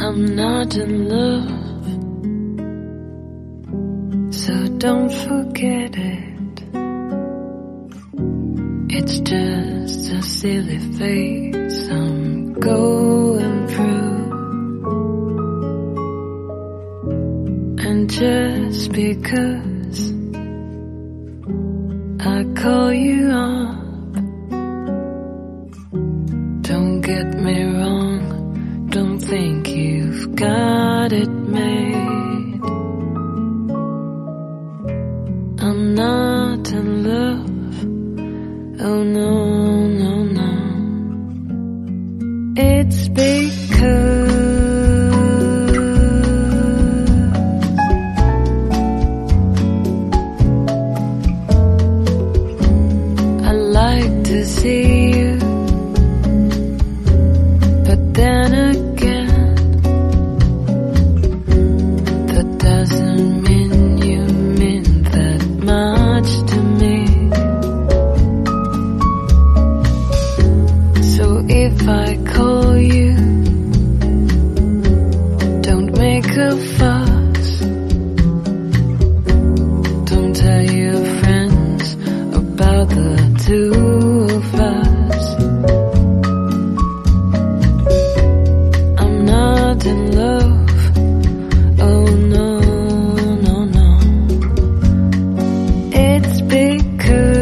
I'm not in love, so don't forget it. It's just a silly phase I'm going through. And just because I call you up, don't get me wrong, don't think you've got it made. I'm not in love, oh no, no, no. It's because I like to see you, but then again, that doesn't mean you mean that much to me. So if I call you, don't make a fuss. Don't tell your friends about the two of us. I'm not in love, oh no, no, no. It's because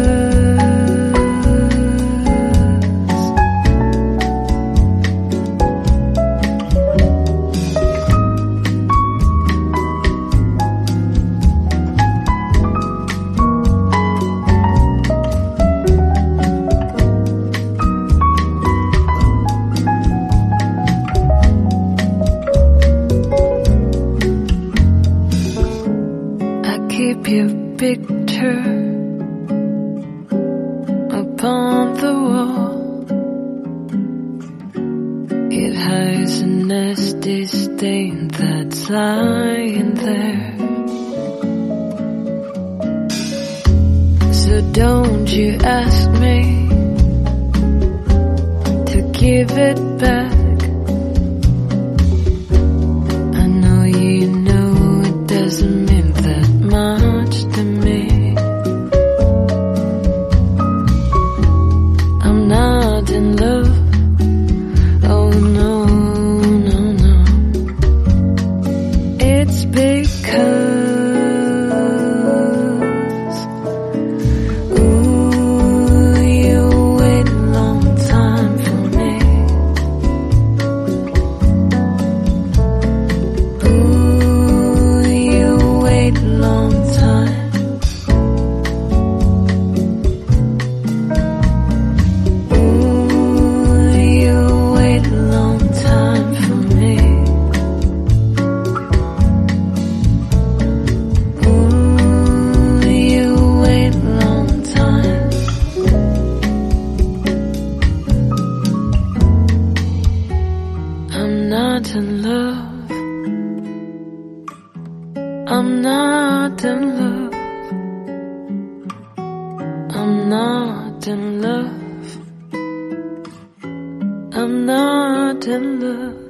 I keep your picture upon the wall. It hides a nasty stain that's lying there. So don't you ask me to give it back. I know you know it doesn't mean that much to me. I'm not in love, oh no, no, no. It's because ooh, you wait a long time for me. Ooh, you wait a long time. Ooh, you wait a long time for me. Ooh, you wait a long time. I'm not in love, I'm not in love, I'm not in love, I'm not in love.